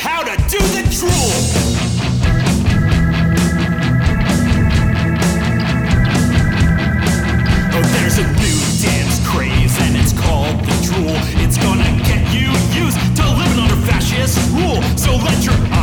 how to do the drool. Oh, there's a new dance craze and it's called the drool. It's gonna get you used to living under fascist rule. So let your